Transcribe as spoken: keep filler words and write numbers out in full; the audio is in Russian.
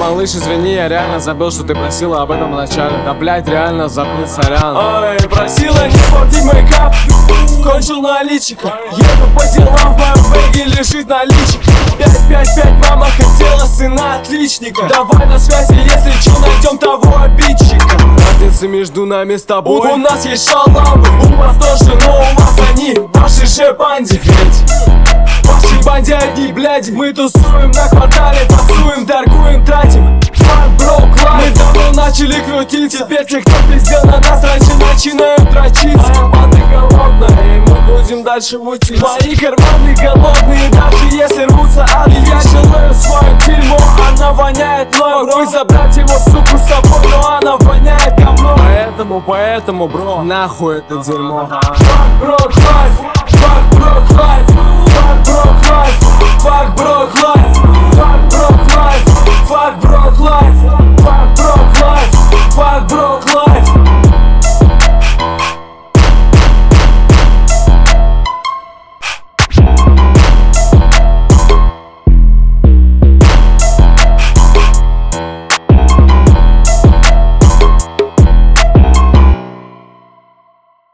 малыш, извини, я реально забыл, что ты просила об этом вначале. Да блять, реально забыл, сорян. Ой, просила не портить мейкап, кончил наличика. Еду по делам, в моем бэге лежит наличик. Пять, пять, пять, мама хотела сына отличника. Давай на связи, если чё, найдем того обидчика. Разница между нами с тобой: у нас есть шалавы, у вас тоже, но у вас они, ваши же банде. Ведь ваши банде одни бляди. Мы тусуем на квартале, тусуем, торгуем, тратим. Fuck, bro, класс. Мы давно начали крутить. Теперь те, кто пиздел на нас раньше, начинают дрочить. Моя банда голодная, и мы будем дальше мутить. Мои карманы голодные, даже если рвутся ады. Я делаю свое дерьмо, она воняет мной. Мог бы забрать его, суку, с собой, но она воняет говном. Поэтому, поэтому, бро, нахуй это дерьмо. Fuck, bro, класс. Fuck,